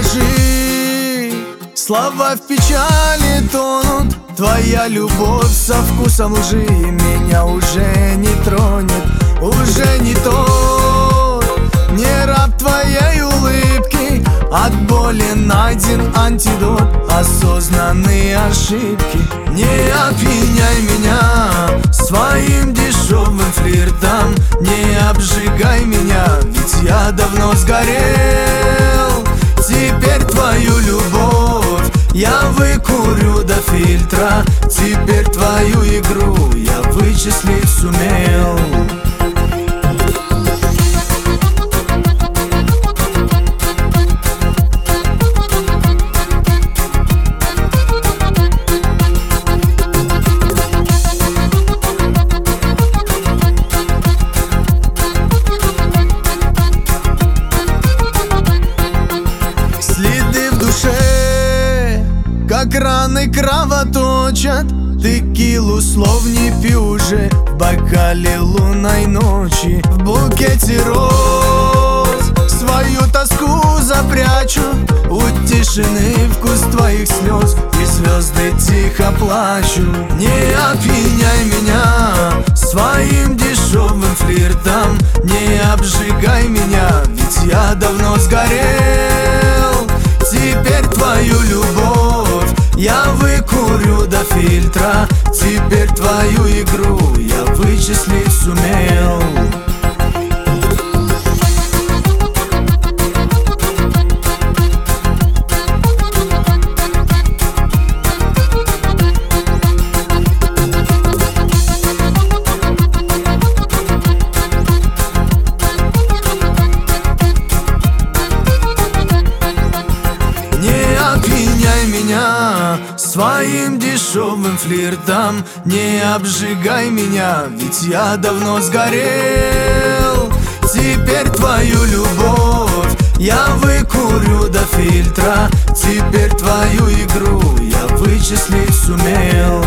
скажи, слова в печали тонут. Твоя любовь со вкусом лжи меня уже не тронет, уже не тот, не раб твоей улыбки. От боли найден антидот, осознанные ошибки. Не обвиняй меня своим дешевым флиртом, не обжигай меня, ведь я давно сгорел. Теперь твою любовь я выкурю до фильтра, теперь твою игру я вычислить сумел. Следы в душе, как раны кровоточат. Текилу слов не пью уже в бокале лунной ночи. В букете роз свою тоску запрячу, у тишины вкус твоих слез, и звезды тихо плачут. Не обвиняй меня своим дешевым флиртом, не обжигай меня, ведь я давно сгорел. Теперь твою любовь я выкурю до фильтра, теперь твою игру я вычислить сумел. Своим дешевым флиртом не обжигай меня, ведь я давно сгорел. Теперь твою любовь я выкурю до фильтра, теперь твою игру я вычислить сумел.